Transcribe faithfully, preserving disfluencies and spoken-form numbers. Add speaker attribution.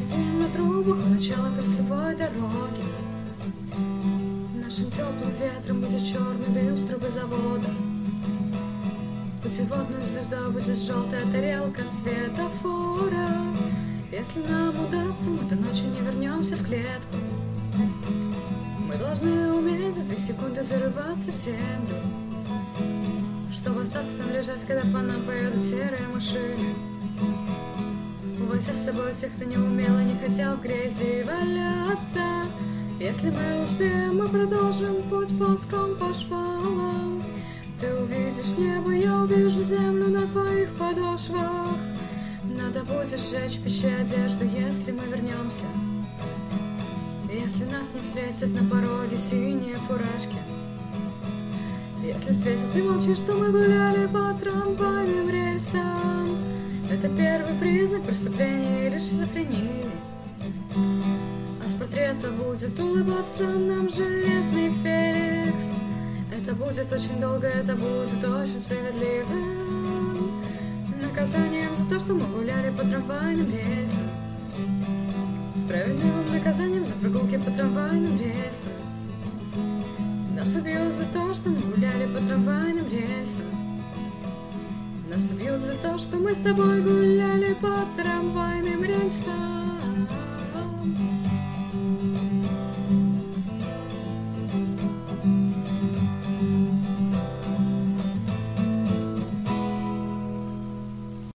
Speaker 1: сидим на трубах у начала кольцевой дороги. Нашим теплым ветром будет черный дым с трубы завода. Путеводную звезду будет желтая тарелка светофора. Если нам удастся, мы до ночи не вернемся в клетку. Мы должны уметь за две секунды зарываться в землю, чтобы остаться там лежать, когда по нам поедут серые машины. Увозя с собой тех, кто не умел и не хотел в грязи валяться. Если мы успеем, мы продолжим путь ползком по шпалам. Ты увидишь небо, я увижу землю на твоих подошвах. Надо будет сжечь в печи одежду, если мы вернемся. Если нас не встретят на пороге синие фуражки. Если встретят, ты молчишь, что мы гуляли по трамвайным рельсам. Это первый признак преступления или шизофрении. А с портрета будет улыбаться нам железный Феликс. Это будет очень долго, это будет очень справедливым наказанием за то, что мы гуляли по трамвайным рельсам. Справедливым наказанием за прогулки по трамвайным рельсам. Нас убьют за то, что мы гуляли по трамвайным рельсам. Нас убьют за то, что мы с тобой гуляли по трамвайным рельсам.